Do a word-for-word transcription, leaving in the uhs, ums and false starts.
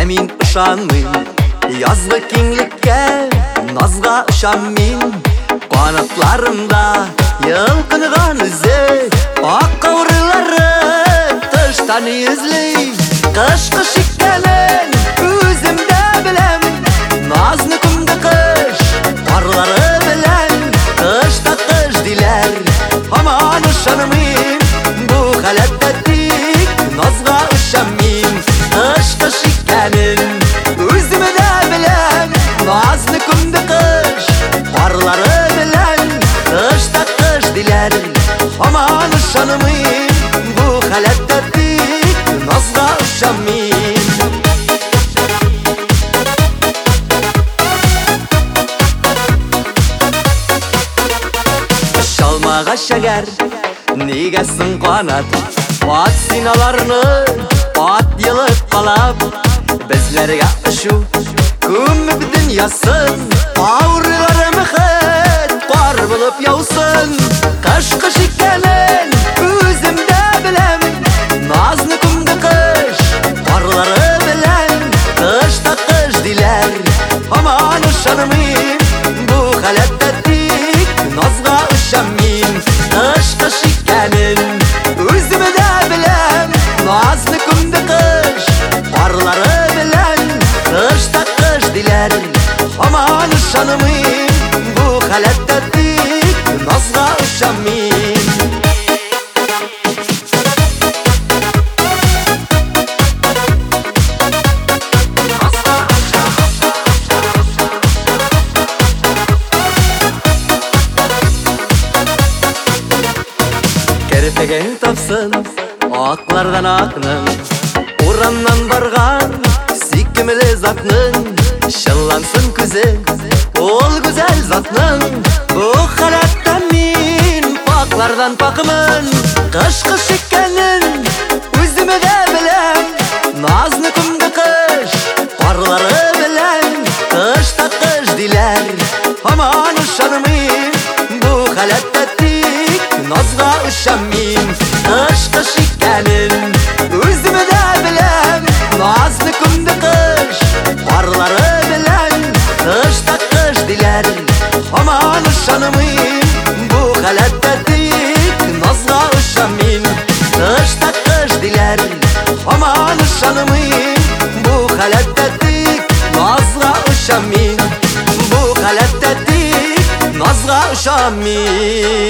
мин ышанмыйм. Язгы киңлеккә, назга ышан мин. Канатларымда йылкынган үзе, ак каурылары тыштан изли. Кышкы шиккәнен үземдә беләм, назны күмде кыш парлары белән. Кышта кыш диләр, һаман ышанмыйм. Бу халәттә тик назга ышан мин. Кышкы шиккәнен үземдә беләм, назны күмде кыш парлары белән. Кышта кыш диләр, һаман ышанмыйм. Бу халәттә тик назга ышан мин. Шалмагач әгәр нигә соң канат, ат синаларны ат йылып калап. Безләргә ұшу күмеп дөньясын, аурылары мөхәт кар булып яусын. Кышкы шиккәнен үземдә беләм, назны күмде кыш парлары белән. Кышта кыш диләр, һаман ышанмыйм. Бу халәттә тик назга ышан мин. Кышкы шиккәнен үземдә беләм, назны күмде кыш парлары белән. Кышта кыш диләр, һаман ышанмыйм. Бу халәттә тик назга ышан мин. Керпеген тапсын аклардан акның, урамнан барган сөйкемле затның. Чыллансын күзе ул гүзәл затның. Бу халәттә мин паклардан пакмын. Кышкы шиккәнен үземдә беләм, назны күмде кыш парлары белән. Кышта кыш диләр, һаман ышанмыйм. Бу халәттә тик назга ышан мин. Кышкы шиккәнен үземдә беләм, назны күмде кыш парлары белән. Кышта кыш диләр, һаман ышанмыйм. Бу халәттә тик назга ышан мин. Кышта кыш диләр, һаман ышанмыйм. Бу халәттә тик назга ышан мин. Бу халәттә тик назга ышан мин.